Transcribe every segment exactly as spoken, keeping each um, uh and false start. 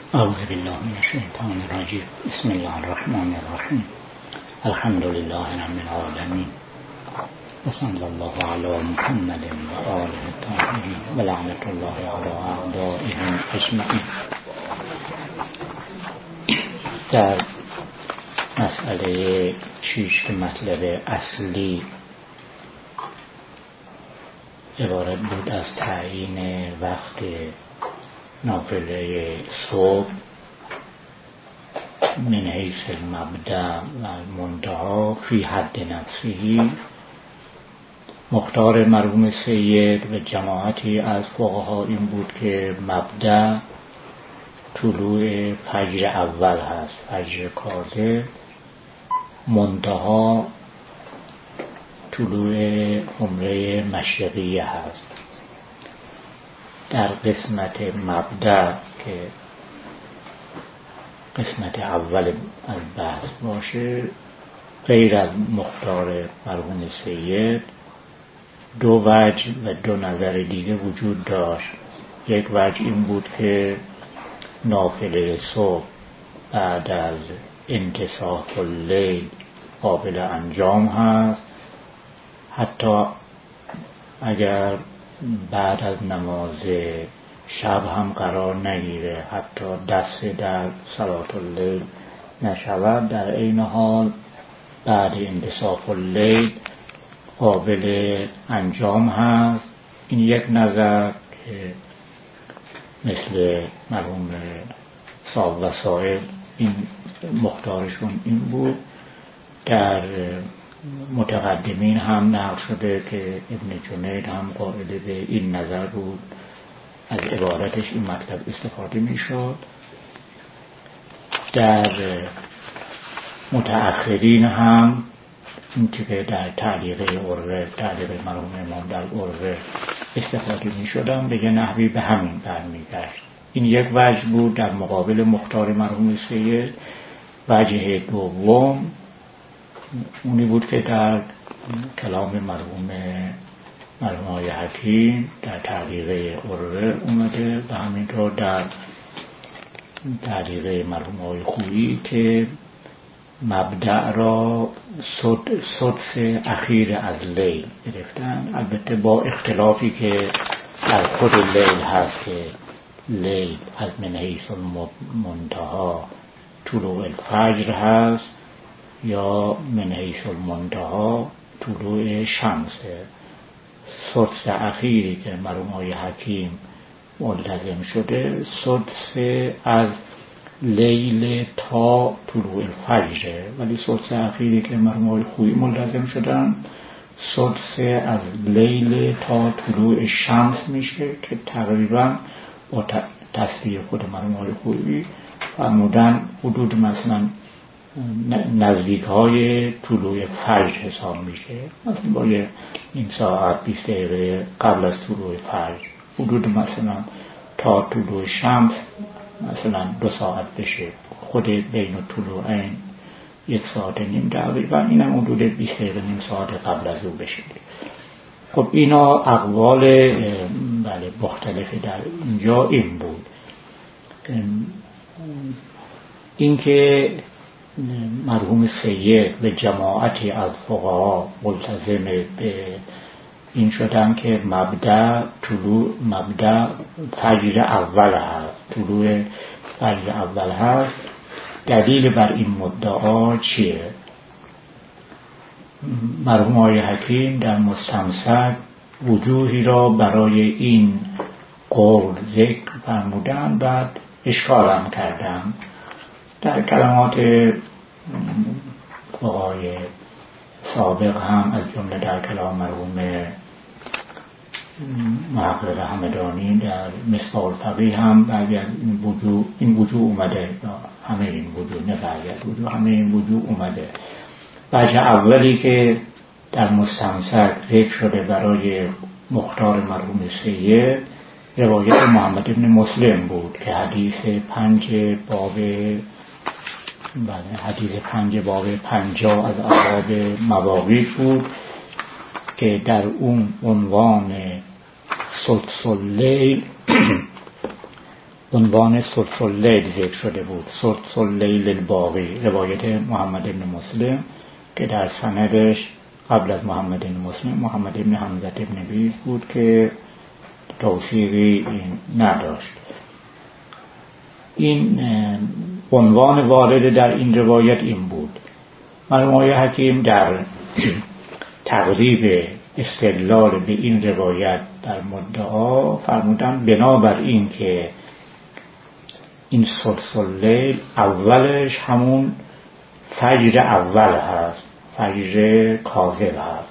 اعوذ بالله من الشیطان الرجیم. بسم الله الرحمن الرحیم. الحمد لله رب العالمین و صلی الله علی محمد و آله الطاهرین و لعنت الله علی اعدائهم اجمعین. در مسئله شیش که مطلب اصلی عبارت بود از تعیین وقت نافله صبح من حیث المبدأ و المنتهی فی حد نفسه. مختار مرحوم سید و جماعتی از فقها این بود که مبدأ طلوع فجر اول هست، فجر کاذب. منتهی طلوع عمره مشرقی هست. در قسمت مبدأ که قسمت اول از بحث باشه، غیر از مختار مرحوم سید دو وجه و دو نظر دیگه وجود داشت. یک وجه این بود که نافله صبح بعد از انتصاف اللیل قابل انجام هست، حتی اگر بعد از نماز شب هم قرار نگیره، حتی دست در صلات اللیل نشود، در این حال بعد انتصاف اللیل قابل انجام هست. این یک نظر که مثل مرحوم صاحب وسائل این مختارشون این بود. در متقدمین هم نقل شده که ابن جنید هم قائل به این نظر بود، از عبارتش این مطلب استفاده می شد. در متأخرین هم این که در تعلیق عروه، تعلیق مرحوم امام در عروه استفاده می شدن، به یه نحوی به همین برمیگشت. این یک وجه بود در مقابل مختار مرحوم سید. وجه دوم اونی بود که در کلام مرحوم مرحوم آقای حکیم در تعلیق عروه اومده و همینطور در تعلیق مرحوم آقای خویی که مبدأ را سدس اخیر از لیل گرفتن، البته با اختلافی که در خود لیل هست که لیل از من حیث المنتهی طلوع الفجر هست یا من حیث المنتهی طلوع شمسه. سدس اخیری که مرحوم آقای حکیم ملتزم شده سدس از لیل تا طلوع الفجر، ولی سدس اخیری که مرحوم آقای خویی ملتزم شدن سدس از لیل تا طلوع شمس میشه که تقریبا با تصدیق خود مرحوم آقای خویی فرمودن حدود مثلا نزدیک های طلوع فجر حساب میشه، مثلا با یه این ساعت بیست دقیقه قبل از طلوع فجر، حدود مثلا تا طلوع شمس مثلا دو ساعت بشه، خود بین طلوعین یک ساعت نیم تقریبا، اینم حدود بیست دقیقه نیم ساعت قبل از او بشه. خب اینا اقوال بله مختلف در اینجا این بود. اینکه مرحوم سید به جماعتی از فقها ملتزم به این شدن که مبدأ طلوع مبدأ فجر اول هست، طلوع فجر اول هست. دلیل بر این مدعا چیه؟ مرحوم آقای حکیم در مستمسک وجوهی را برای این قول ذکر فرمودن، بعد اشکالم کردم. در کلمات فقهای سابق هم از جمله در کلام مرحوم محقق همدانی در مصباح الفقیه هم بعضی از این وجوه این وجوه اومده، همه این وجوه نه بعضی از وجوه همه این وجوه اومده. وجه اولی که در مستمسک ذکر شده برای مختار مرحوم سید روایت محمد ابن مسلم بود که حدیث پنج باب بله حدیث پنج باب پنجاه از ابواب مواقیت بود که در اون عنوان سدس اللیل عنوان سدس اللیل ذکر شده بود. سدس اللیل الباقی، روایت محمد بن مسلم که در سندش قبل از محمد بن مسلم محمد بن حمزه بن بیز بود که توثیقی نداشت. این عنوان وارد در این روایت این بود. مرحوم آقای حکیم در تقریب استدلال به این روایت در مدعا فرمودن بنابر این که این سدس اللیل اولش همون فجر اول هست، فجر کاذب هست،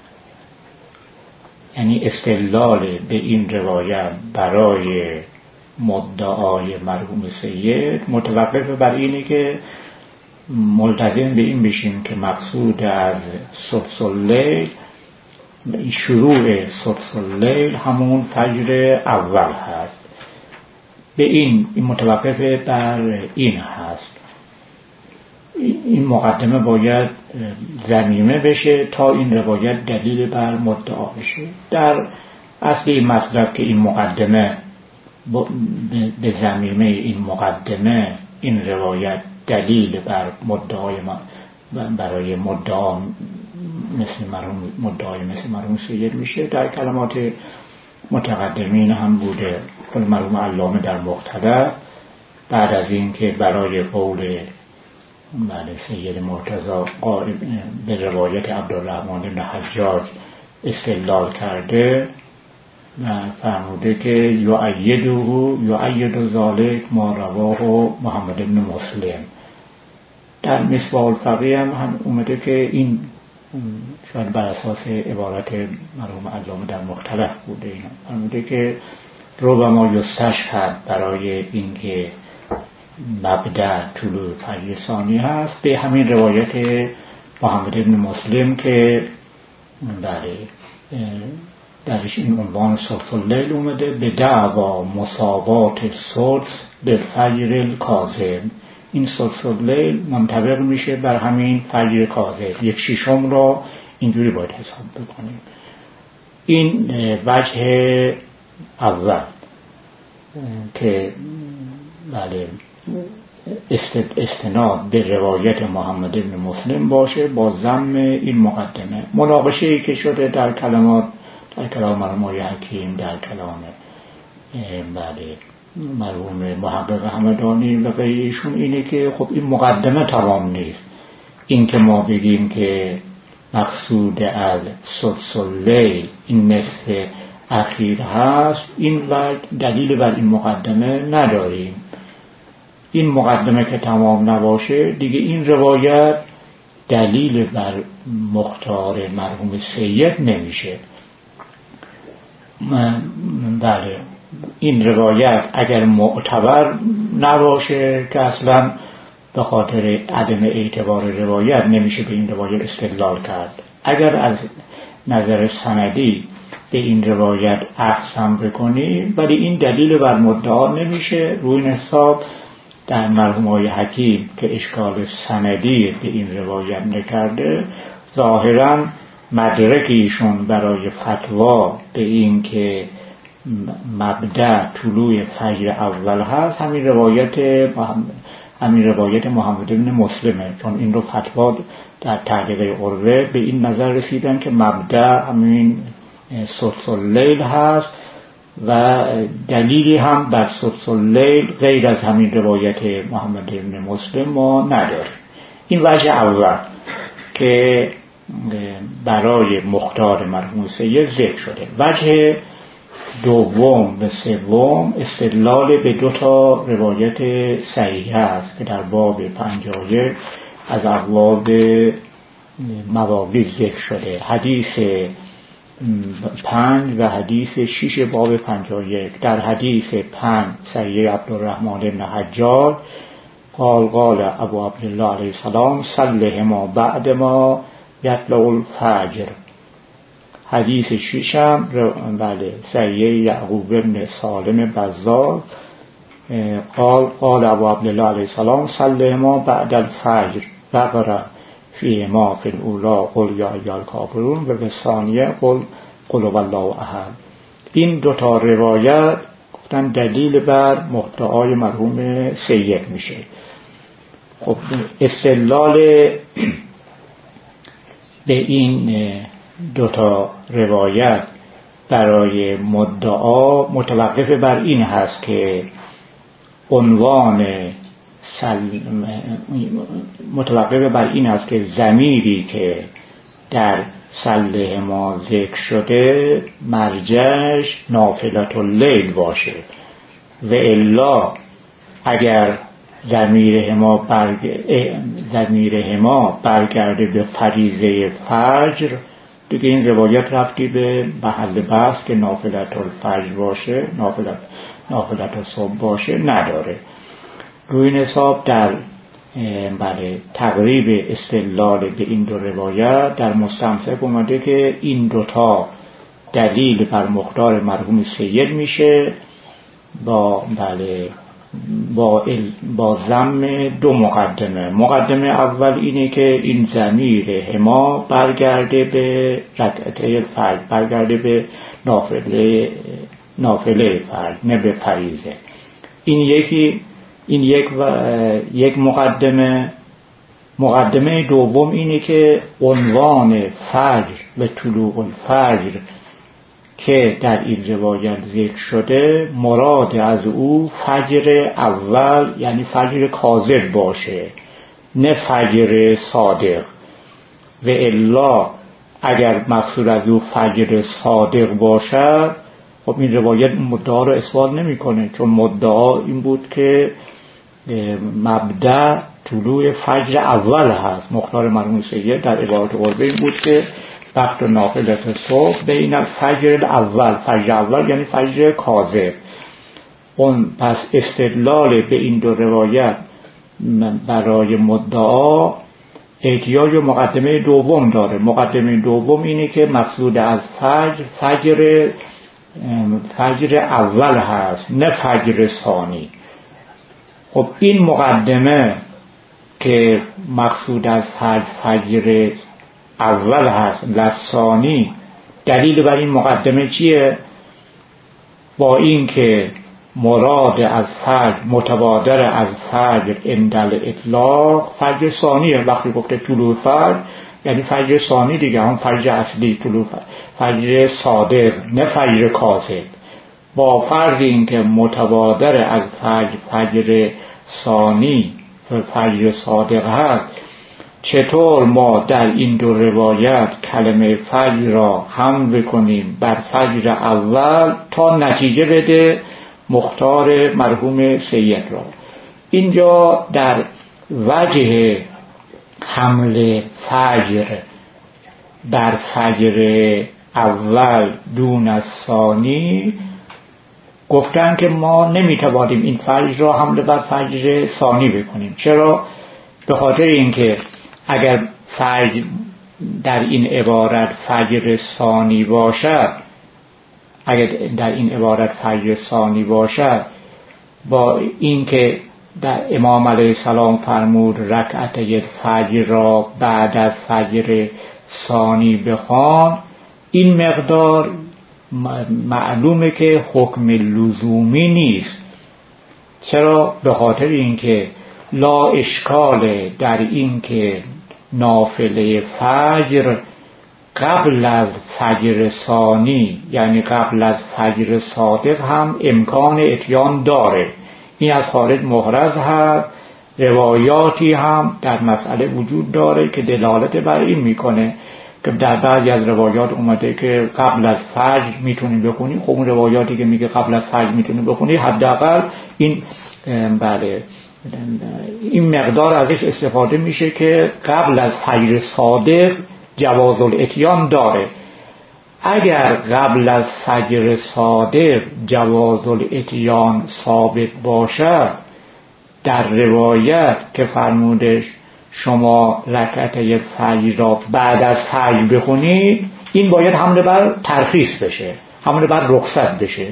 یعنی استدلال به این روایت برای مدعای مرحوم سید متوقف بر اینه که ملتزم به این بشیم که مقصود از سدس اللیل شروع سدس اللیل همون فجر اول هست. به این این متوقف بر این هست. این مقدمه باید ضمیمه بشه تا این روایت دلیل بر مدعا بشه. در اصل این مطلب که این مقدمه به ضمیمه این مقدمه این روایت دلیل بر مدعای ما برای مدعا مثل مرحوم مدعای مثل مرحوم سید میشه. در کلمات متقدمین هم بوده. خود مرحوم علامه در مقتضا بعد از این که برای قول بله سید مرتضی به روایت عبدالرحمن بن حجاج استدلال کرده و فرموده که یؤیده یؤید ذلک ما رواه محمد بن مسلم. در مصباح الفقیه هم, هم اومده که این شاید بر اساس عبارت مرحوم علامه در مختلف بوده. اینا فرموده که ربما یستشهد برای اینکه مبدأ طلوع فجر ثانی هست به همین روایت محمد بن مسلم که بله درش این عنوان سدس اللیل اومده به دعوا مساوات سدس به فجر الکاذب. این سدس اللیل منطبق میشه بر همین فجر کاذب، یک ششم را اینجوری باید حساب بکنیم. این وجه اول که بله استناد به روایت محمد بن مسلم باشه با ضم این مقدمه. مناقشه ای که شده در کلمات در کلام مرحوم آقای حکیم، در کلام بله مرحوم محقق همدانی و غیرشون اینه که خب این مقدمه تمام نیست. این که ما بگیم که مقصود از سدس اللیل این نصف اخیر هست، این و دلیل بر این مقدمه نداریم. این مقدمه که تمام نباشه دیگه این روایت دلیل بر مختار مرحوم سید نمیشه. بله این روایت اگر معتبر نباشه که اصلا به خاطر عدم اعتبار روایت نمیشه به این روایت استدلال کرد. اگر از نظر سندی به این روایت اقسام بکنی ولی این دلیل بر مدعا نمیشه. روی این حساب در مرحوم آقای حکیم که اشکال سندی به این روایت نکرده، ظاهراً مدرکیشون برای فتوا به این که مبدأ طلوع فجر اول هست همین روایت محمد همین روایت محمد بن مسلمه، چون این رو فتوا در تعلیق عروه به این نظر رسیدن که مبدأ همین سدس اللیل هست و دلیلی هم بر سدس اللیل غیر از همین روایت محمد بن مسلم ما نداره. این وجه اول که برای مختار مرحوم سید ذکر شده. وجه دوم و سوم استدلال به دو تا روایت صحیح است که در باب پنجاه و یک از ابواب موالید ذکر شده. حدیث پنج و حدیث شش باب پنجاه و یک. در حدیث پنج صحیح عبدالرحمن بن حجاج قال قال ابو عبدالله علیه السلام صلهما بعد ما یطلع الفجر. حدیث ششم بله صحیح یعقوب بن سالم بزار قال قال ابو عبدالله علیه السلام صلهما بعد الفجر وقرأ فیهما فی الاولی قل یا ایها الکافرون و فی الثانیه قل قل هو الله احد. این دوتا روایت گفتن دلیل بر مدعای مرحوم سید میشه. خب استدلال به این دوتا روایت برای مدعا متوقف بر این هست که عنوان متوقف بر این است که ضمیری که در سلح ما ذکر شده مرجعش نافلة اللیل باشه و الا اگر ضمیر ما برگ... ضمیر ما برگرده به فریضه فجر، دیگه این روایت رفتی به محل بحث که نافلة الفجر باشه، نافلة نافلة الصبح باشه نداره. روی این حساب در بله تقریب استدلال به این دو روایت در مستمسک اومده که این دوتا دلیل بر مقدار مرحوم سید میشه با بله با با ضم دو مقدمه. مقدمه اول اینه که این ضمیر هما برگرده به رکعته الفجر، برگرده به نافله نافله فجر نه به فریضه. این یکی این یک و یک مقدمه. مقدمه دوم اینه که عنوان فجر و طلوع الفجر که در این روایت ذکر شده مراد از او فجر اول یعنی فجر کاذب باشه نه فجر صادق. و الا اگر مقصود از او فجر صادق باشد خب این روایت مدعا رو اثبات نمیکنه، چون مدعا این بود که مبدأ طلوع فجر اول هست. مختار مرحوم سید در عبارت قربه این بود که وقت نافله صبح بین الفجر الاول، فجر اول یعنی فجر کاذب. اون پس استدلال به این دو روایت برای مدعا احتیاج و مقدمه دوم داره. مقدمه دوم اینه که مقصود از فجر فجر فجر اول هست نه فجر ثانی. خب این مقدمه که مقصود از فجر فجر اول هست لثانی، دلیل بر این مقدمه چیه؟ با این که مراد از فجر متبادر از فجر عند الاطلاق فجر ثانیه. وقتی گفته طلوع فجر یعنی فجر ثانی دیگه، هم فجر اصلی طلوع فجر صادق نه فجر کاذب. با فرض این که متبادر از فجر فجر ثانی فجر صادق هست، چطور ما در این دو روایت کلمه فجر را هم بکنیم بر فجر اول تا نتیجه بده مختار مرحوم سید را؟ اینجا در وجه حمل فجر بر فجر اول دون از ثانی گفتن که ما نمیتوانیم این فجر را حمله بر فجر ثانی بکنیم. چرا؟ به خاطر اینکه اگر فجر در این عبارت فجر ثانی باشد، اگر در این عبارت فجر ثانی باشد، با اینکه در امام علیه السلام فرمود رکعته فجر را بعد از فجر ثانی بخوان، این مقدار معلومه که حکم لزومی نیست. چرا؟ به خاطر اینکه لا اشکال در این که نافله فجر قبل از فجر ثانی یعنی قبل از فجر صادق هم امکان اتیان داره. این از خارج محرز هست. روایاتی هم در مسئله وجود داره که دلالت بر این میکنه که در بعضی از روایات اومده که قبل از فجر میتونی بخونی. خب اون روایاتی که میگه قبل از فجر میتونی بخونی حداقل این بله این مقدار ازش استفاده میشه که قبل از فجر صادق جواز الاتیان داره. اگر قبل از فجر صادق جواز الاتیان ثابت باشد، در روایت که فرمودش شما رکعته فجر را بعد از فجر بخونید، این باید حمله بر ترخیص بشه، حمله بر رخصت بشه.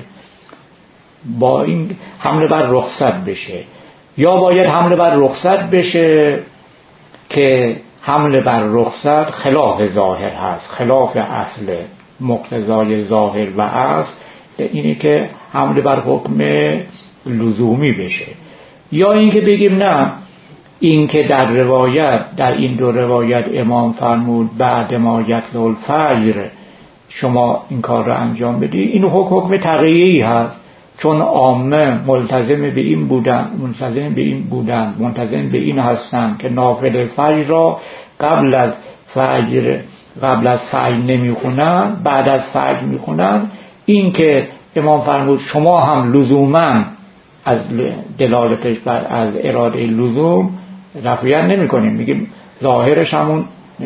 با این حمله بر رخصت بشه یا باید حمله بر رخصت بشه که حمله بر رخصت خلاف ظاهر هست، خلاف اصل مقتضای ظاهر و اصل اینه که حمله بر حکم لزومی بشه، یا اینکه بگیم نه، این که در روایت، در این دو روایت امام فرمود بعد ما یطلع الفجر شما این کار رو انجام بدی، این حکم حکم تقییعی هست، چون عامه ملتزم به این بودن، ملتزم به این بودن منتظم به این هستن که نافله فجر را قبل از فجر قبل از فجر نمیخونن، بعد از فجر میخونن. این که امام فرمود شما هم لزوما از دلالتش بر از اراده لزوم رفعیت نمی کنیم، میگیم ظاهرش همون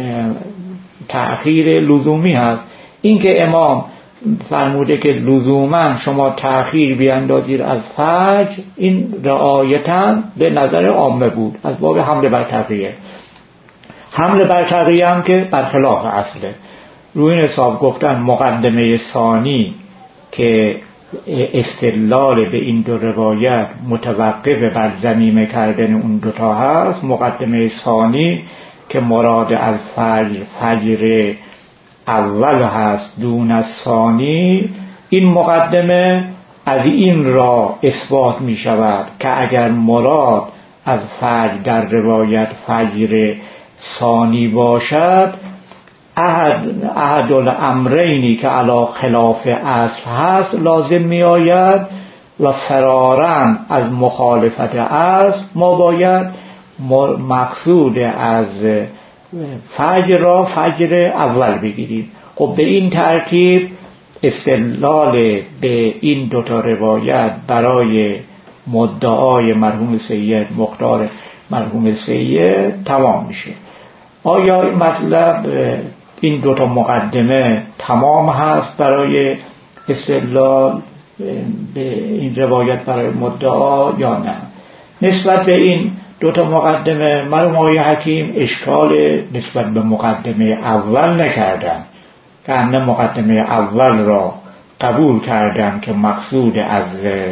تأخیر لزومی هست. این که امام فرموده که لزوما شما تأخیر بیاندازید از فجر، این رعایتاً به نظر عامه بود از باب حمله بر تقیه. حمله بر تقیه هم که برخلاف اصله. روی این حساب گفتن مقدمه ثانی که استدلال به این دو روایت متوقف بر ضمیمه کردن اون دوتا هست، مقدمه ثانی که مراد از فجر فجر اول هست دون از ثانی، این مقدمه از این را اثبات می شود که اگر مراد از فجر در روایت فجر ثانی باشد، احد احد الامرینی که علی خلاف اصل هست لازم می آید و فرارن از مخالفت اصل ما باید مقصود از فجر را فجر اول بگیریم. خب به این ترتیب استدلال به این دوتا روایت برای مدعای مرحوم سید مختار مرحوم سید تمام میشه. آیا این مطلب این دوتا مقدمه تمام هست برای استدلال به این روایت برای مدعا یا نه؟ نسبت به این دوتا مقدمه مرحوم آقای حکیم اشکال نسبت به مقدمه اول نکردن، که همه مقدمه اول را قبول کردن که مقصود از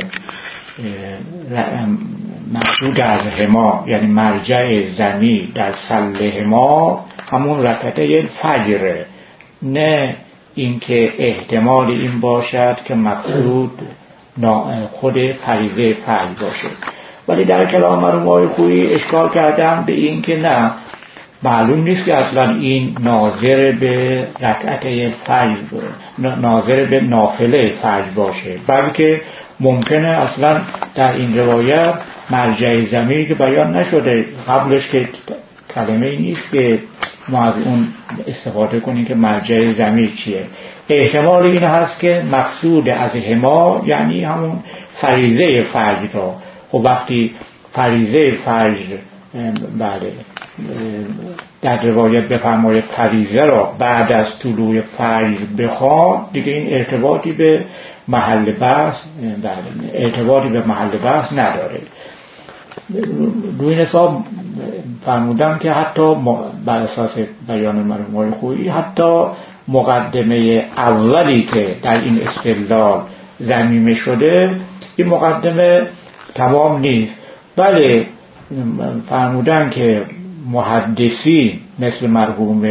مقصود از هما یعنی مرجع زمین در سله هما همون رکعته فجر، نه اینکه احتمال این باشد که مقصود خود فریضه فجر باشه. ولی در کلام مرحوم آقای خویی اشکال کردم به این که نه، معلوم نیست که اصلا این ناظر به رکعته فجر، ناظر به نافله فجر باشه، بلکه ممکنه اصلا در این روایت مرجع زمینی که بیان نشده قبلش که کلمه ای نیست که ما از اون استفاده کنیم که مرجع زمین چیه. احتمال این هست که مقصود از هما یعنی همون فریضه فجر را. خب وقتی فریضه فجر بله در روایت بفرماید فریضه را بعد از طلوع فجر بخواد، دیگه این ارتباطی به محل بحث ارتباطی به محل بحث نداره. روی این حساب فرمودم که حتی بر اساس بیان مرحوم آقای خویی حتی مقدمه اولی که در این استدلال ضمیمه شده این مقدمه تمام نیست. بله فرمودن که محدثی مثل مرحوم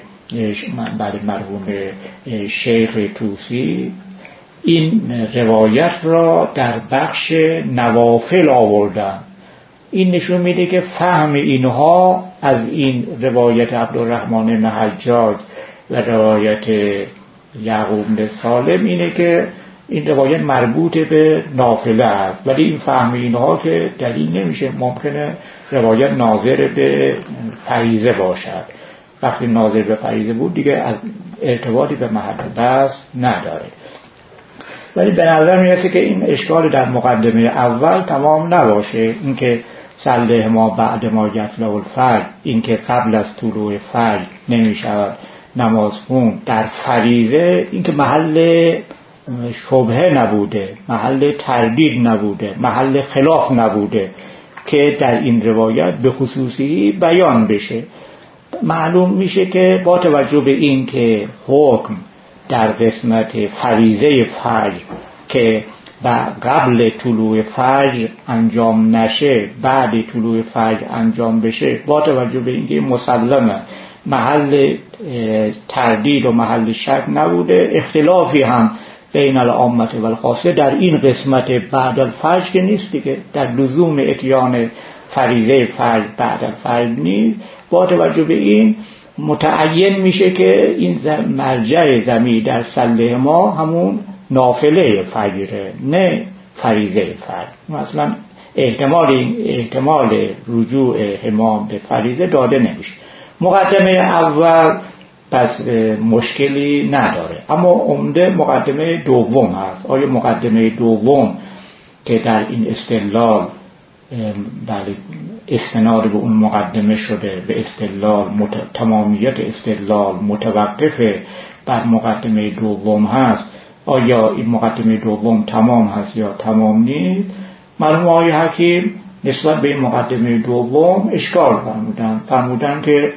بله مرحوم شیخ توسی این روایت را در بخش نوافل آوردن. این نشون میده که فهم اینها از این روایت عبدالرحمن بن حجاج و روایت یعقوب بن سالم اینه که این روایت مربوط به نافله است، ولی این فهم اینها که دلیل نمیشه. ممکنه روایت ناظر به فریضه باشد، وقتی ناظر به فریضه بود دیگه از ارتباطی به محل بحث نداره. ولی به نظر میرسه که این اشکال در مقدمه اول تمام نباشه، اینکه صله ما بعد ما یطلع الفجر، اینکه قبل از طلوع فجر نمیشود نماز خون در فریضه، اینکه محل شبهه نبوده، محل تردید نبوده، محل خلاف نبوده که در این روایت به خصوصی بیان بشه. معلوم میشه که با توجه به این که حکم در قسمت فریضه فجر که قبل طلوع فجر انجام نشه بعد طلوع فجر انجام بشه، با توجه به اینکه مسلمه محل تردید و محل شک نبوده، اختلافی هم بین العامه و الخاصه در این قسمت بعد الفجر که نیست دیگه، در لزوم اتیان فریضه فجر بعد الفجر نیست. با توجه به این متعین میشه که این مرجع ضمیر در سله ما همون نافله فجره، نه فریضه فجر. مثلا احتمال احتمال رجوع امام به فریضه داده نمیشه. مقدمه اول پس مشکلی نداره، اما عمده مقدمه دوم هست. آیا مقدمه دوم که در این استدلال بله استناد به اون مقدمه شده، به استدلال مت... تمامیت استدلال متوقف بر مقدمه دوم هست، آیا این مقدمه دوم تمام هست یا تمام نیست؟ مرحوم آقای حکیم نسبت به این مقدمه دوم اشکال فرمودن فرمودن که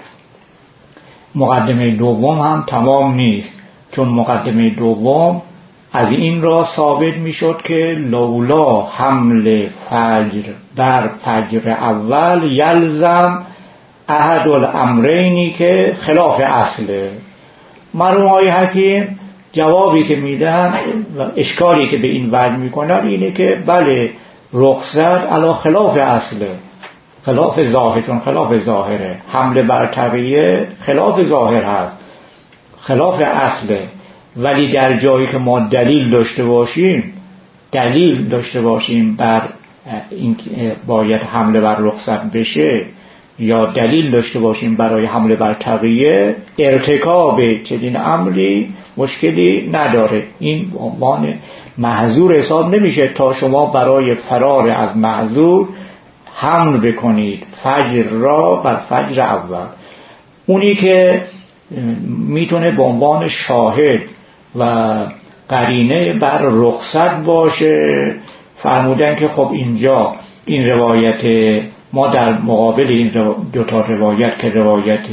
مقدمه دوم هم تمام نیست، چون مقدمه دوم از این را ثابت می شد که لولا حمل فجر بر فجر اول یلزم احد الامرینی که خلاف اصله. مرحوم آقای حکیم جوابی که میدن و اشکالی که به این وجه میکنن اینه که بله رخصت علی خلاف اصله، خلاف ظاهر، چون خلاف ظاهره. حمل بر تقیه خلاف ظاهر هست، خلاف اصله، ولی در جایی که ما دلیل داشته باشیم دلیل داشته باشیم بر این باید حمله بر رخصت بشه، یا دلیل داشته باشیم برای حمله بر تقیه، ارتکاب چنین امری مشکلی نداره. این عنوان محظور حساب نمیشه تا شما برای فرار از محظور حمل بکنید فجر را بر فجر اول. اونی که میتونه به عنوان شاهد و قرینه بر رخصت باشه فرمودن که خب اینجا این روایت ما در مقابل این دوتا روایت که روایت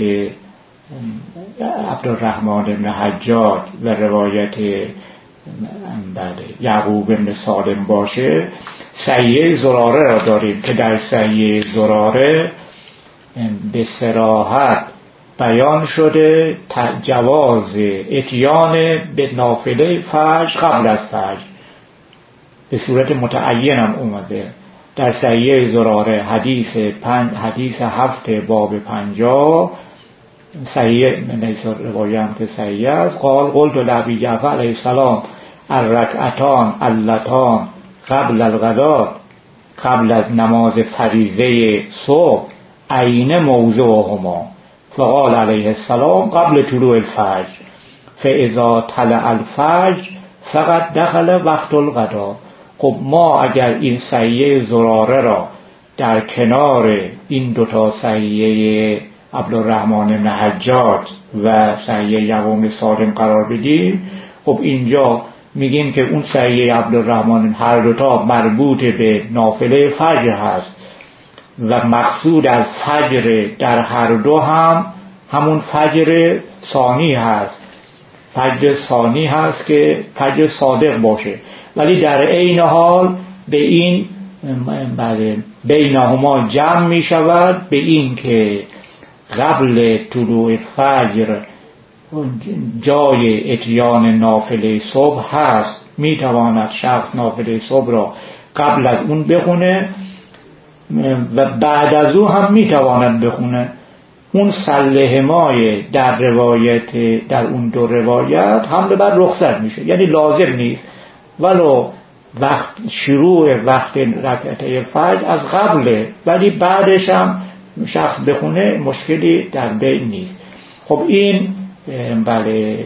عبدالرحمن بن حجاج و روایت یعقوب بن سالم باشه، صحیح زراره را داریم که در صحیح زراره به صراحت بیان شده جواز اتیان به نافله فجر قبل از فجر، به صورت متعین هم اومده در صحیح زراره حدیث پنج حدیث هفت باب پنجاه صحیح نیست روایت که صحیح است. قال قلت لابی جعفر علیه السلام الرکعتان اللتان قبل الغداء قبل از نماز فریضه صبح عین موضعهما، فقال علیه السلام قبل طلوع الفجر فاذا طلع الفجر فقط دخل وقت الغداء. خب ما اگر این صحیح زراره را در کنار این دوتا صحیح عبدالرحمن بن حجاج و صحیح یعقوب سالم قرار بدیم، خب اینجا میگیم که اون صحیح عبدالرحمن هر دوتا مربوط به نافله فجر هست و مقصود از فجر در هر دو هم همون فجر ثانی هست، فجر ثانی هست که فجر صادق باشه، ولی در عین حال به این بینهما جمع می شود به این که قبل طلوع فجر جای اتیان نافله صبح هست، می تواند شخص نافله صبح را قبل از اون بخونه و بعد از او هم می تواند بخونه. اون سلهمای در روایت در اون دو روایت حمله بر رخصت میشه، یعنی لازم نیست ولو وقت شروع وقت رکعته فجر از قبله، ولی بعدش هم شخص بخونه مشکلی در بین نیست. خب این بله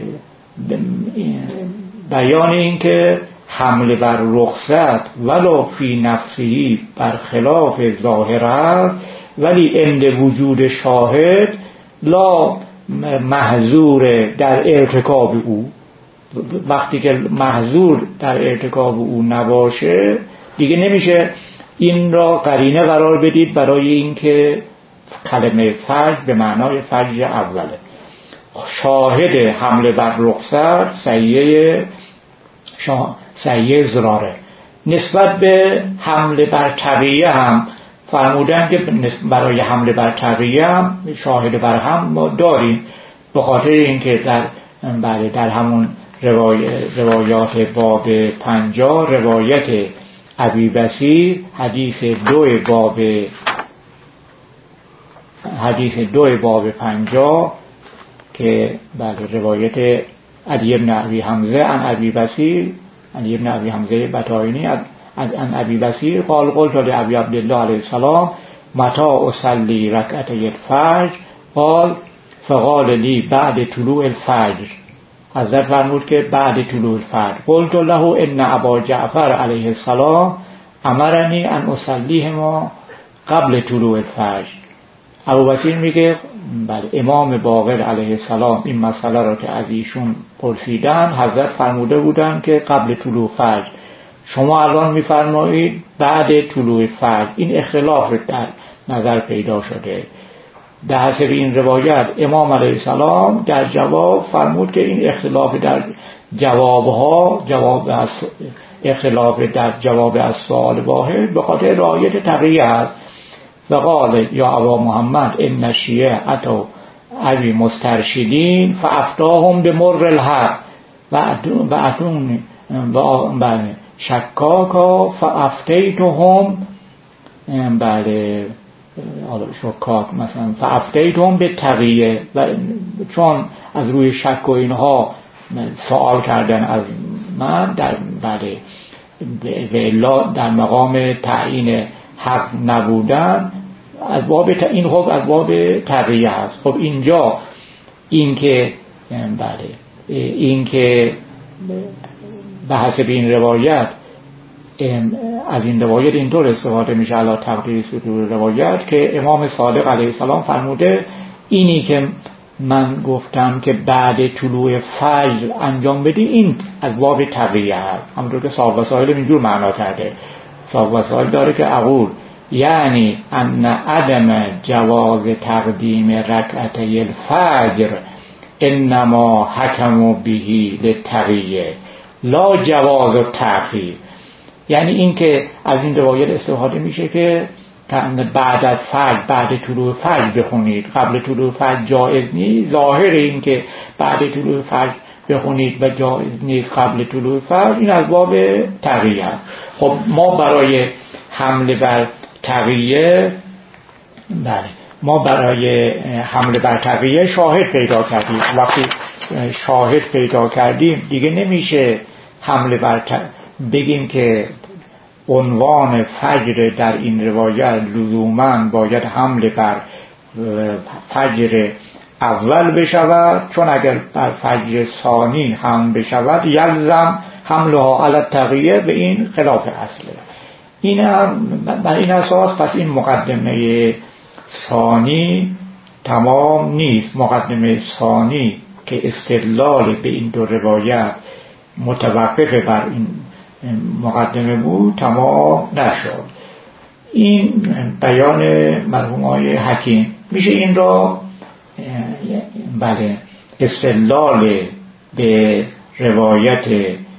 بیان این که حمله بر رخصت ولو فی نفسی برخلاف ظاهر است، ولی عند وجود شاهد لا محظور در ارتکاب او. وقتی که محظور در ارتکاب او نباشه دیگه نمیشه این را قرینه قرار بدید برای اینکه کلمه فجر به معنای فجر اوله. شاهد حمله بر رخصت صحیح صحیح زراره. نسبت به حمله بر تقیه هم فرمودن که برای حمله بر تقیه هم شاهد بر هم ما داریم، به خاطر اینکه در بله در همون روایات باب پنجاه، روایت ابی بصیر، حدیث دو باب حدیث دو باب پنجاه که بله روایت علی بن ابی حمزه عن ابی بصیر، علی بن ابی حمزه بطاینی عن ابی بصیر قال قلت لابی عبدالله علیه السلام متى اصلی رکعتي الفجر قال فقال لی بعد طلوع الفجر. حضرت فرمود که بعد طلوع الفجر. قلت له ان ابا جعفر علیه السلام امرنی ان اصلیهما قبل طلوع الفجر. ابو بصیر میگه بله امام باقر علیه السلام این مسئله را که از ایشون پرسیدن، حضرت فرموده بودن که قبل طلوع فجر، شما الان میفرمایید بعد طلوع فجر. این اختلاف در نظر پیدا شده. در حسب این روایت امام علیه السلام در جواب فرمود که این اختلاف در جوابها، جواب از اختلاف در جواب از سوال واحد به خاطر رعایت تقیه است. و قال یا ابا محمد ان الشیعه اتوا ابی مسترشدین فافتاهم بمر الحق و اتون و شکاکا فافتیتهم بله شکاک مثلا فافتیتهم به تقیه، و چون از روی شک و اینها سوال کردن از من در بله به الا در مقام تعیین حق نبودن، از باب این حکم از باب تقیه است. خب اینجا این که بله این که به حسب این روایت از این روایت اینطور استفاده میشه علی تقدیر صدور روایت که امام صادق علیه السلام فرموده اینی که من گفتم که بعد طلوع فجر انجام بدی این از باب تقیه هست. همونطور که صاحب وسائل اینجور معنا کرده. صاحب وسائل داره که اقول یعنی ان عدم جواز تقدیم رکعتي الفجر انما حکموا بهی للتقیه لا جواز التأخیر. یعنی این که از این روایت استفاده میشه که بعد از فجر، بعد طلوع فجر بخونید، قبل طلوع فجر جایز نیست. ظاهر این که بعد طلوع فجر بخونید و جایز نیست قبل طلوع فجر، این از باب تقیه است. خب ما برای حمله بر تقیه بله ما برای حمله بر تقیه شاهد پیدا کردیم. وقتی شاهد پیدا کردیم دیگه نمیشه حمله بر ت... بگیم که عنوان فجر در این روایت لزوما باید حمله بر فجر اول بشود، چون اگر بر فجر ثانی هم بشود یلزم حملها علی التقیه، به این خلاف اصله. این هم بر این اساس پس این مقدمه ثانی تمام نیست. مقدمه ثانی که استدلال به این دو روایت متوقف بر این مقدمه بود تمام نشد. این بیان مرحوم آقای حکیم میشه این را بله استدلال به روایت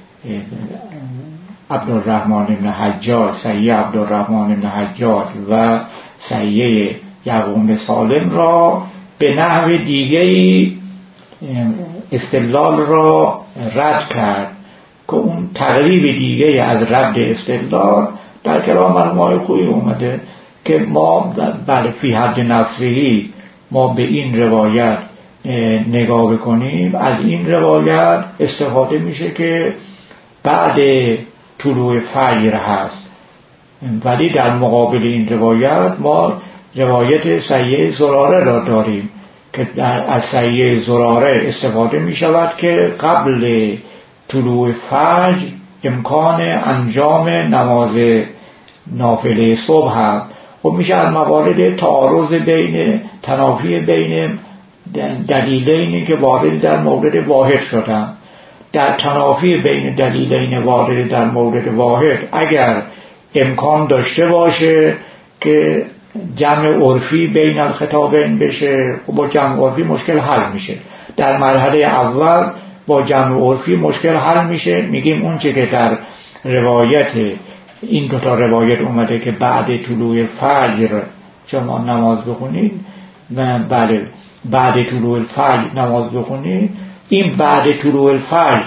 عبدالرحمن بن حجاج، صحیح عبدالرحمن بن حجاج و صحیح یعقوب بن سالم را به نحو دیگری استدلال را رد کرد که اون تقریب دیگه از رد استدلال در کلام مرحوم خویی اومده که ما بله فی حد نفسهی ما به این روایت نگاه بکنیم. از این روایت استفاده میشه که بعد طلوع فجر هست، ولی در مقابل این روایت ما روایت صحیح زراره را داریم که در از صحیح زراره استفاده می شود که قبل طلوع فجر امکان انجام نماز نافله صبح هست. خب میشه از موارد تعارض بین تنافی بین دلیلینی که وارد در مورد واحد شدن، در تنافی بین دلیلین وارد در مورد واحد اگر امکان داشته باشه که جمع عرفی بین الخطابین بشه، با جمع عرفی مشکل حل میشه. در مرحله اول با جمع عرفی مشکل حل میشه، میگیم اون چه که در روایت این دو تا روایت اومده که بعد طلوع فجر شما نماز بخونید و بله بعد طلوع فجر نماز بخونید، این بعد طلوع الفجر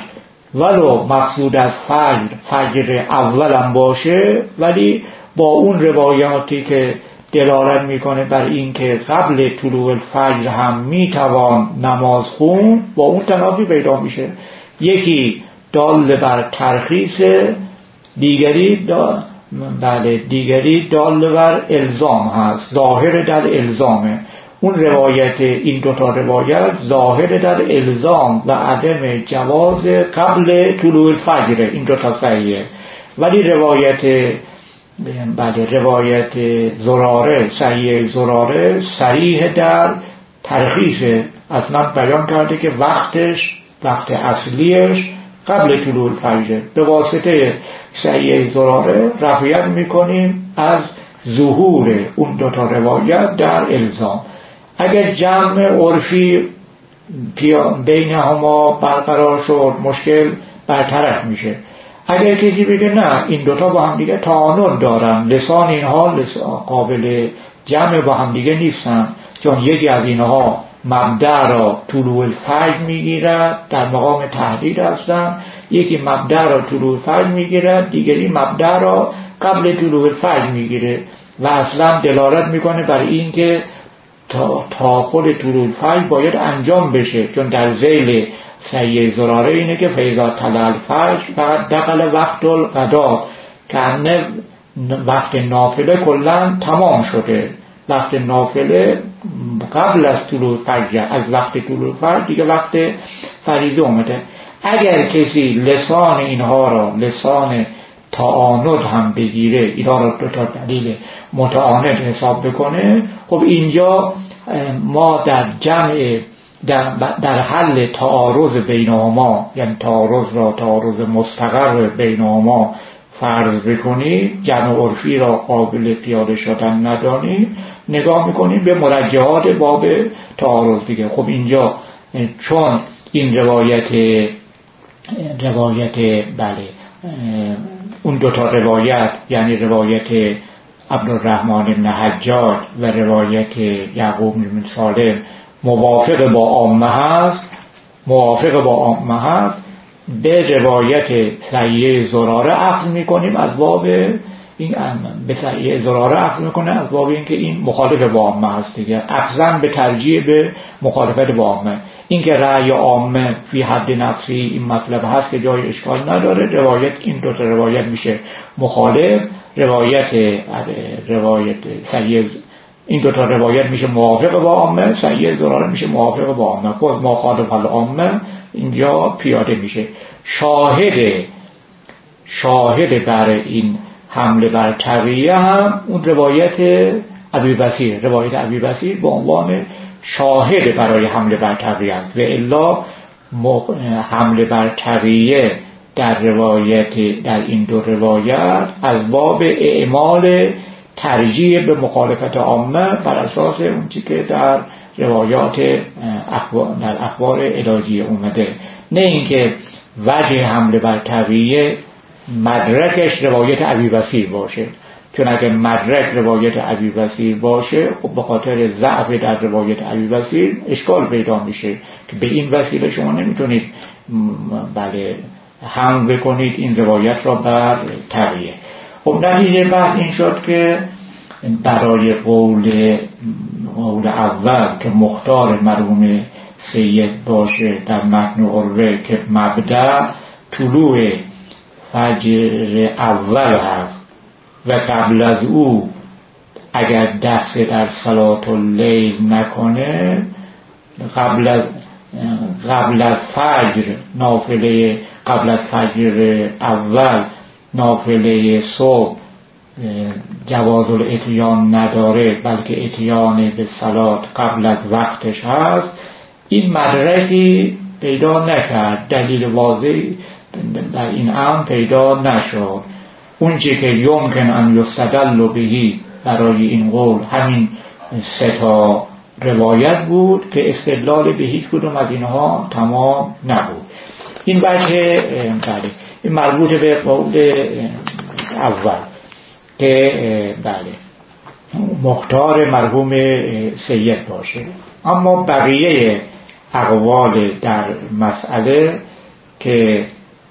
ولو مقصود از فجر فجر اولم باشه، ولی با اون روایاتی که دلالت میکنه بر این که قبل طلوع الفجر هم میتوان نماز خون، با اون تنافی پیدا میشه. یکی دال بر ترخیص، دیگری دا بله دیگری دال بر الزام هست، ظاهر در الزامه. اون روایت، این دوتا روایت ظاهر در الزام و عدم جواز قبل طلوع الفجر، این دوتا صحیحه. ولی روایت بله روایت زراره، صحیح زراره صریح در ترخیص، اصلا بیان کرده که وقتش، وقت اصلیش قبل طلوع الفجر. به واسطه صحیح زراره رفعیت میکنیم از ظهور اون دوتا روایت در الزام. اگر جمع عرفی بین هما برقرار شد، مشکل برطرف میشه. اگر کسی بگه نه این دوتا با هم دیگه تعانق دارن، لسان اینها قابل جمع با هم دیگه نیستن، چون یکی از اینها مبدأ را طلوع الفجر میگیرد، در مقام تحدید هستن، یکی مبدأ را طلوع الفجر میگیرد، دیگری مبدأ را قبل طلوع الفجر میگیره و اصلا دلالت میکنه بر این که تا تأخر طلوع الفجر باید انجام بشه، چون در ذیل صحیح زراره اینه که فیضا طلع الفجر بعد دخل وقت القضا، که وقت نافله کلا تمام شده، وقت نافله قبل از طلوع الفجر، از وقت طلوع الفجر دیگه وقت فریضه اومده. اگر کسی لسان اینها را لسان تعاند هم بگیره، اینها را دو تا دلیل متعاند حساب بکنه، خب اینجا ما در جمع در, در حل تعارض بینهما، یعنی تعارض را تعارض مستقر بینهما فرض بکنید، جمع عرفی را قابل پیاده شدن ندانید، نگاه میکنید به مرجحات باب تعارض دیگه. خب اینجا چون این روایت روایت بله اون دوتا روایت، یعنی روایت عبدالرحمن بن حجاج و روایت یعقوب بن سالم موافق با عامه هست، موافق با عامه هست، به روایت صحیح زراره اخذ میکنیم از باب این به صحیح زراره اخذ میکنه از باب این که این مخالف با عامه هست دیگه، اخذاً به ترجیح به مخالفت با عامه. این که رأی عامه فی حد نفسی این مطلب هست که جای اشکال نداره، روایت این دو تا روایت میشه مخالف، روایت روایت صحیح این دو تا روایت میشه موافق با عامه، صحیح زراره میشه موافق با عامه، خود مخالف العامه اینجا پیاده میشه. شاهد شاهد بر این حمله بر تقیه هم اون روایت ابی بصیر، روایت ابی بصیر به عنوان شاهد برای حمله بر تقیه است، و الا حمله بر تقیه در روایت در این دو روایت از باب اعمال ترجیح به مخالفت عامه بر اساس اون چیزی که در روایات اخبار در اخبار الهی اومده، نه اینکه وجه حمله بر تقیه مدرکش روایت ابی بصیر باشه، چون اگه مدرک روایت ابی بصیر باشه خب به خاطر ضعف در روایت ابی بصیر اشکال پیدا میشه که به این وسیله شما نمیتونید بله هم بکنید این روایت را بر تقیه. خب نتیجه بحث این شد که برای قول قول اول که مختار مرحوم سید باشه در متن عروه که مبدأ طلوع فجر اول هست و قبل از او اگر دست در صلاة اللیل نکنه، قبل از قبل از فجر نافله قبل از فجر اول نافله صبح جواز الاتیان نداره، بلکه اتیان به صلات قبل از وقتش هست، این مدرکی پیدا نکرد، دلیل واضحی در این امر پیدا نشد. اون چی که یمکن ان یستدل بهی برای این قول همین سه تا روایت بود که استدلال به هیچ کدوم از اینها تمام نبود. این وجه بله این مربوط به قول اول که بله مختار مرحوم سید باشه. اما بقیه اقوال در مسئله که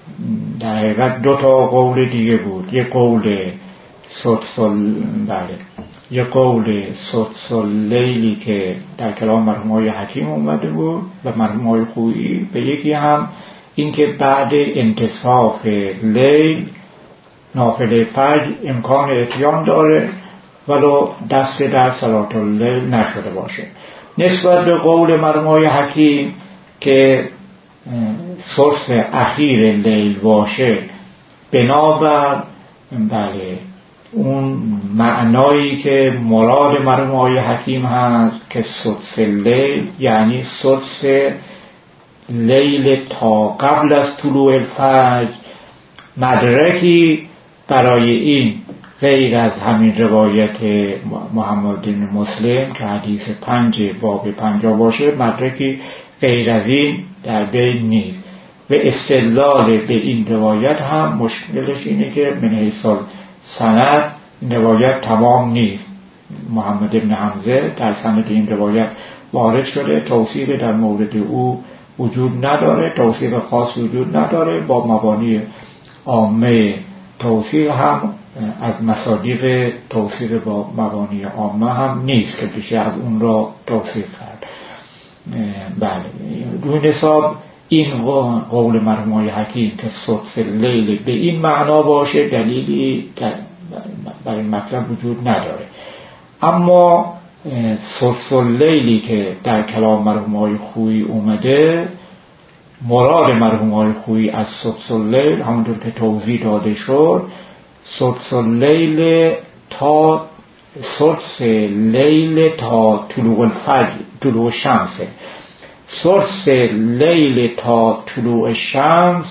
در حقیقت دو تا قول دیگه بود. یک قول سدسل بله یک قول سدسل لیلی که در کلام مرحوم آقای حکیم اومده بود و مرحوم آقای خویی، به یکی هم این که بعد انتصاف لیل نافله فجر امکان اتیان داره ولو دست در صلات اللیل نشده باشه. نسبت به قول مرحوم آقای حکیم که سدس اخیر لیل باشه، بنابر بله اون معنایی که مراد مرحوم آقای حکیم هست که سدس لیل یعنی سدس لیل تا قبل از طلوع الفجر، مدرکی برای این غیر از همین روایت محمد بن مسلم که حدیث پنج باب پنجا باشه، مدرکی غیر از این در بین نیست. و استدلال به این روایت هم مشکلش اینه که من حیث سند روایت تمام نیست. محمد بن حمزه در سند این روایت وارد شده، توصیف در مورد او وجود نداره، توصیف خاص وجود نداره، با مبانی عامه توصیف هم از مصادیق توصیف با مبانی عامه هم نیست که بشه از اون را توصیف کرد. بله روی حساب این قول مرحوم آقای حکیم که سدس لیل به این معنا باشه دلیلی برای مطلب وجود نداره. اما سدس لیلی که در کلام مرحوم آقای خویی اومده، مراد مرحوم آقای خویی از سدس لیل همونطور که توضیح داده شد، سدس لیل تا سدس لیل تا طلوع الفجر، طلوع شمس. سدس لیل تا طلوع شمس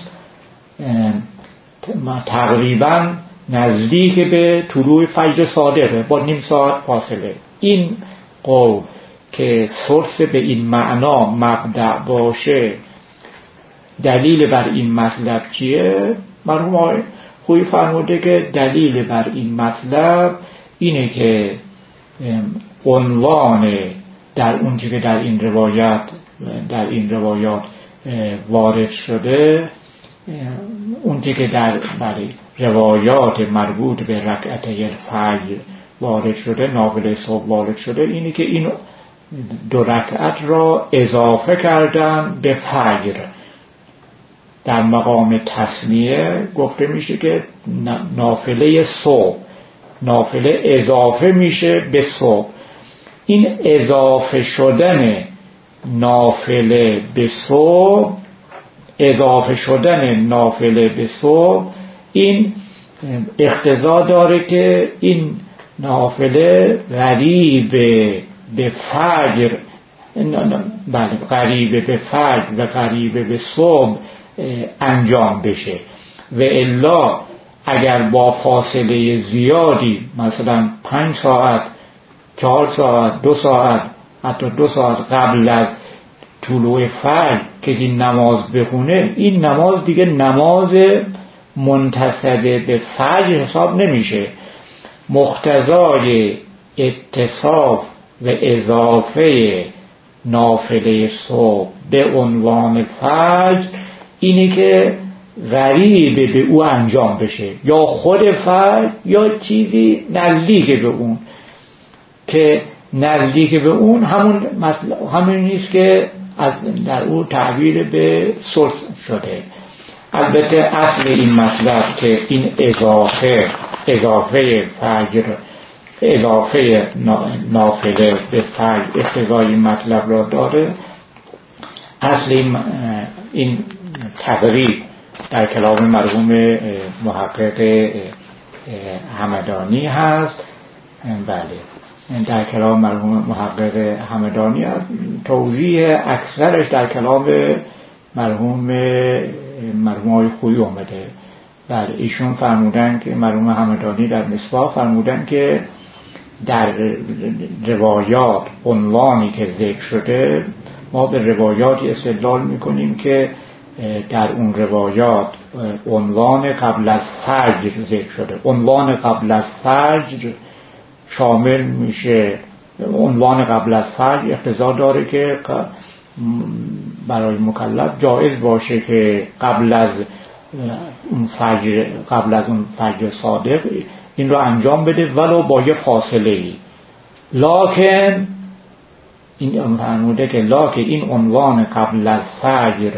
تقریبا نزدیک به طلوع فجر صادقه با نیم ساعت فاصله. این قول که سدس به این معنا مبدأ باشه، دلیل بر این مطلب چیه؟ مرحوم آقای خویی فرموده که دلیل بر این مطلب اینه که عنوان در اون چیزی که در این روایت در این روایات وارد شده، اون چیزی که در برای روایات مربوط به رکعتای الفجر وارد شده، نافله صبح وارد شده، اینه که این دو رکعت را اضافه کردن به فجر. در مقام تسمیه گفته میشه که نافله صبح، نافله اضافه میشه به صبح. این اضافه شدن نافله به صبح، اضافه شدن نافله به صبح این اقتضا داره که این نافله قریب به فجر، بله قریب به فجر و قریب به صبح انجام بشه. و الا اگر با فاصله زیادی مثلا پنج ساعت، چهار ساعت، دو ساعت، حتی دو ساعت قبل از طلوع فجر که این نماز بخونه، این نماز دیگه نماز منتسب به فجر حساب نمیشه. مقتضای اتصاف و اضافه نافله صبح به عنوان فجر اینه که قریب به او انجام بشه، یا خود فرد یا چیزی نزدیک به اون، که نزدیک به اون همون همون نیست که از در او تعبیر به سدس شده. البته اصل این مطلب که این اضافه اضافه فجر اضافه نافله به فجر اقتضای این مطلب را داره. اصل این, این تقریب در کلام مرحوم محقق همدانی هست. بله در کلام مرحوم محقق همدانی هست. توضیح اکثرش در کلام مرحوم مرحوم آقای خویی اومده. بله ایشون فرمودن که مرحوم همدانی در مصباح فرمودن که در روایات عنوانی که ذکر شده، ما به روایاتی استدلال میکنیم که در اون روایات عنوان قبل از فجر ذکر شده. عنوان قبل از فجر شامل میشه، عنوان قبل از فجر اقتضا داره که برای مکلف جایز باشه که قبل از اون فجر قبل از اون فجر صادق این رو انجام بده ولو با یه فاصله ای. لکن این فرموده که لکن این عنوان قبل از فجر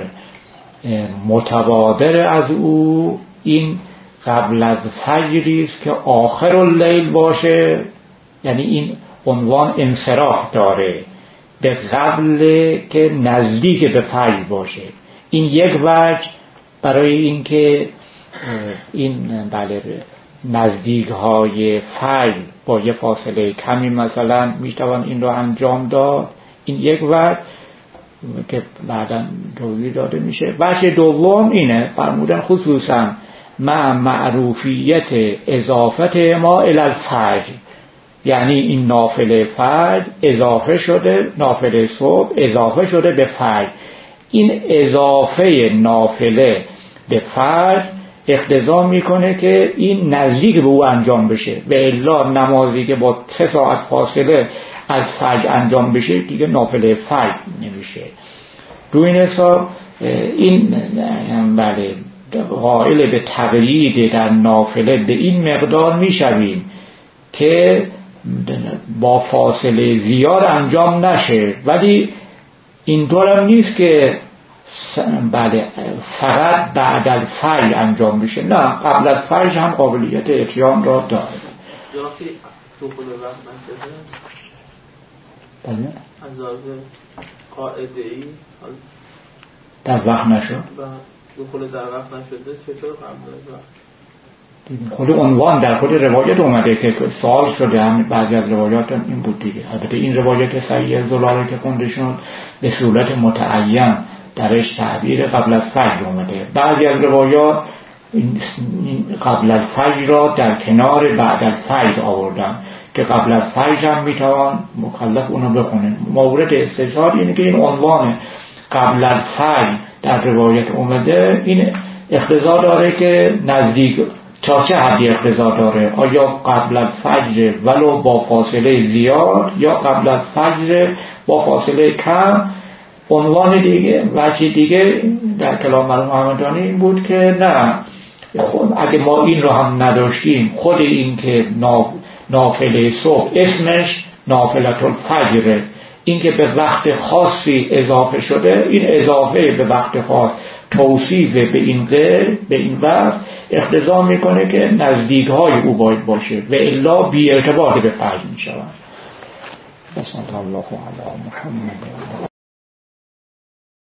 متبادر از او این قبل از فجری است که آخر اللیل باشه، یعنی این عنوان انصراف داره به قبل که نزدیک به فجر باشه. این یک وجه برای اینکه این بله نزدیک های فجر با یه فاصله کمی مثلا میتوان این رو انجام داد، این یک وجه که بعدا توضیح داده میشه. وجه دوم اینه فرمودن خصوصا مع معروفیت اضافت ما الی الفجر، یعنی این نافله فجر اضافه شده، نافله صبح اضافه شده به فجر. این اضافه نافله به فجر اقتضا میکنه که این نزدیک به او انجام بشه، به الا نمازی که با سه ساعت فاصله از فجر انجام بشه دیگه نافله فجر نمیشه. رو این حساب این بله قائل به تقیید در نافله به این مقدار میشویم که با فاصله زیاد انجام نشه، ولی اینطور هم نیست که بله فقط بعد از فجر انجام بشه، نه قبل از فجر هم قابلیت اتیان را داره. یا که دخول وقت نشده بله از لحاظ قاعده‌ای در وقت نشد، دخول در وقت نشده چطور قبل از وقت؟ خود عنوان در خود روایت اومده که سوال شده، هم بعضی از روایات هم این بود دیگه. البته این روایت صحیح زلال که خوندشون به صورت متعین درش تعبیر قبل از فجر اومده. بعضی از روایات قبل از فجر را در کنار بعد از فجر آوردن که قبل از فجر هم میتوان مکلف اونو بخونه. مورد استشهاد اینه که این عنوان قبل از فجر در روایت اومده این اقتضا داره که نزدیک تا چه حدی اقتضا داره، آیا قبل از فجر ولو با فاصله زیاد یا قبل از فجر با فاصله کم. عنوان دیگه وجه دیگه در کلام مرحوم محمدانی این بود که نه، خود اگه ما این رو هم نداشتیم خود این که نافله صبح اسمش نافلة الفجر، این که به وقت خاصی اضافه شده، این اضافه به وقت خاص توصیف به این غیر به این وقت اقتضا میکنه که نزدیک های او باید باشه و الا بی ارتباط به فجر میشود. بسم الله علی محمد.